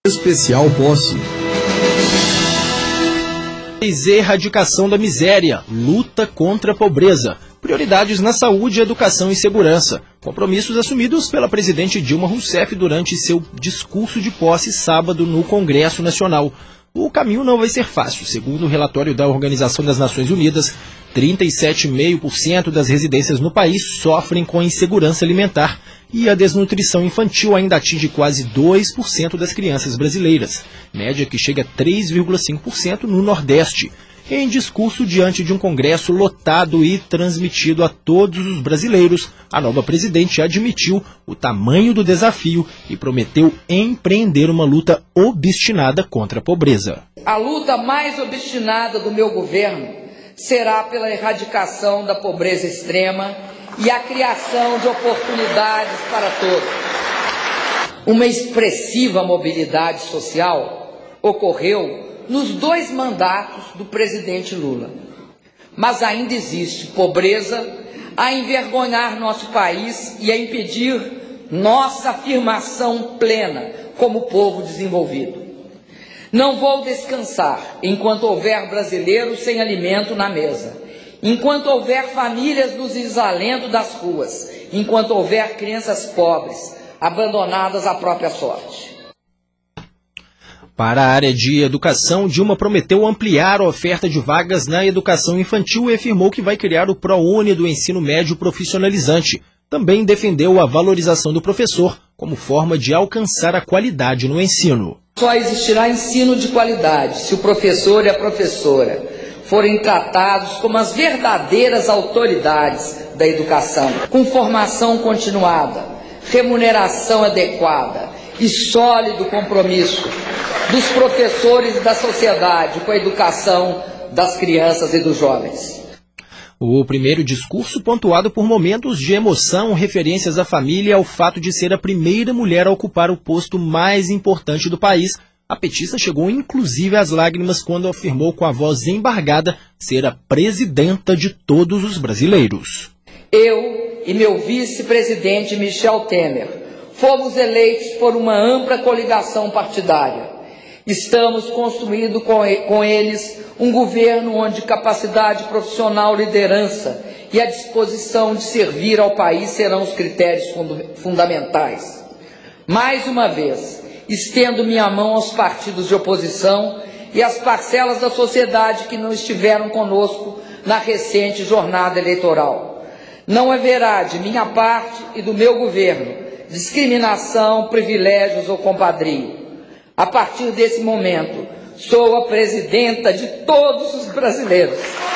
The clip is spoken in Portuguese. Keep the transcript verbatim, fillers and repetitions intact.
Especial Posse. Erradicação da miséria, luta contra a pobreza, prioridades na saúde, educação e segurança. Compromissos assumidos pela presidente Dilma Rousseff durante seu discurso de posse sábado no Congresso Nacional. O caminho não vai ser fácil. Segundo o relatório da Organização das Nações Unidas, trinta e sete vírgula cinco por cento das residências no país sofrem com insegurança alimentar e a desnutrição infantil ainda atinge quase dois por cento das crianças brasileiras, média que chega a três vírgula cinco por cento no Nordeste. Em discurso diante de um congresso lotado e transmitido a todos os brasileiros, a nova presidente admitiu o tamanho do desafio e prometeu empreender uma luta obstinada contra a pobreza. A luta mais obstinada do meu governo será pela erradicação da pobreza extrema e a criação de oportunidades para todos. Uma expressiva mobilidade social ocorreu nos dois mandatos do presidente Lula. Mas ainda existe pobreza a envergonhar nosso país e a impedir nossa afirmação plena como povo desenvolvido. Não vou descansar enquanto houver brasileiros sem alimento na mesa, enquanto houver famílias no desalento das ruas, enquanto houver crianças pobres abandonadas à própria sorte. Para a área de educação, Dilma prometeu ampliar a oferta de vagas na educação infantil e afirmou que vai criar o ProUni do ensino médio profissionalizante. Também defendeu a valorização do professor como forma de alcançar a qualidade no ensino. Só existirá ensino de qualidade se o professor e a professora forem tratados como as verdadeiras autoridades da educação, com formação continuada, remuneração adequada e sólido compromisso dos professores e da sociedade com a educação das crianças e dos jovens. O primeiro discurso, pontuado por momentos de emoção, referências à família e ao fato de ser a primeira mulher a ocupar o posto mais importante do país. A petista chegou inclusive às lágrimas quando afirmou com a voz embargada ser a presidenta de todos os brasileiros. Eu e meu vice-presidente Michel Temer fomos eleitos por uma ampla coligação partidária. Estamos construindo com eles um governo onde capacidade profissional, liderança e a disposição de servir ao país serão os critérios fundamentais. Mais uma vez, estendo minha mão aos partidos de oposição e às parcelas da sociedade que não estiveram conosco na recente jornada eleitoral. Não haverá de minha parte e do meu governo discriminação, privilégios ou compadrio. A partir desse momento, sou a presidenta de todos os brasileiros.